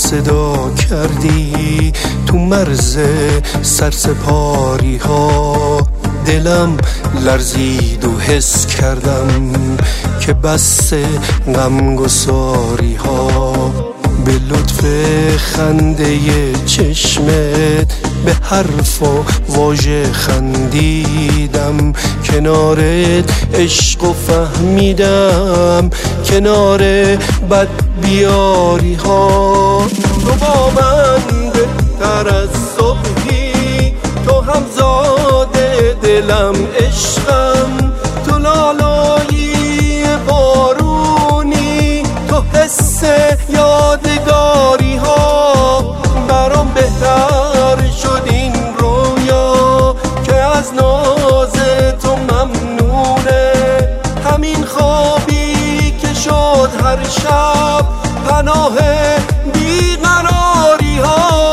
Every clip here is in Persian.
صدا کردی تو مرز سرسپاری ها. دلم لرزید و حس کردم که بس غمگساری ها. به لطف خنده چشمت به حرف و واژه خندیدم. کنارت عشق و فهمیدم کنار بد بیاری ها. تو با من بهتر از صبحی، تو همزاد دلم عشقم، تو لالایی بارونی، تو حس یادگاری ها. برام بهتر شد این رویا که از ناز تو ممنونه. همین خوابی که شد هر شب پناه بیقراری ها.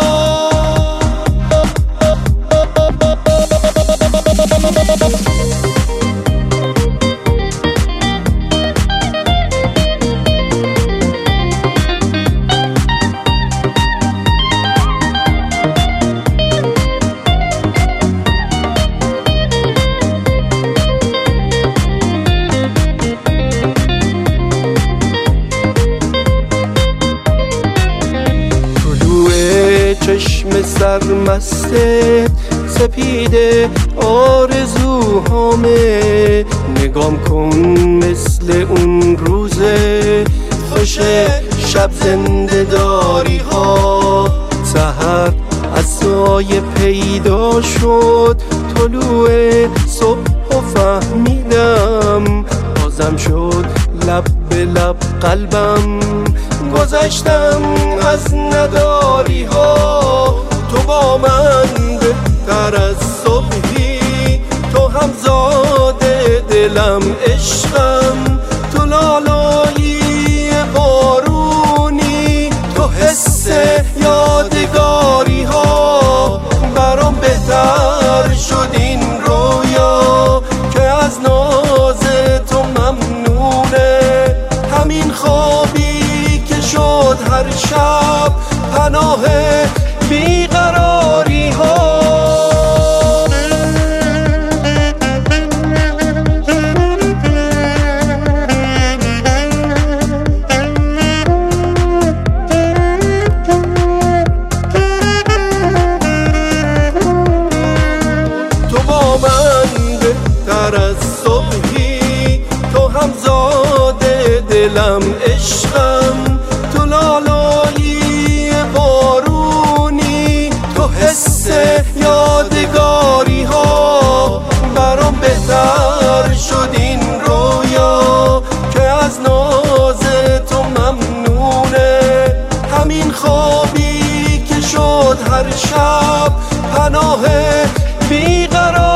چشم سرمسته سپیده آرزوهامه. نگام کن مثل اون روزه خوش شب زنده داری ها. سحر از سایه پیدا شد طلوع صبح و فهمیدم. بازم شد لب به لب قلبم، گذشتم از نداری ها. تو با من بهتر از صبحی، تو همزاد دلم عشقم، تو لالایی بارونی، تو حس یادگاری ها. برام بهتر شد این رویا که از ناز تو ممنونه. همین خوابی که شد هر شب پناه بیقراری ها. تو با من بهتر از صبحی، تو همزاد دلم عشقم، تو لالایی بارونی، تو حس یادگاری ها. برام بهتر شد این رویا که از ناز تو ممنونه. همین خوابی که شد هر شب پناه بیقرار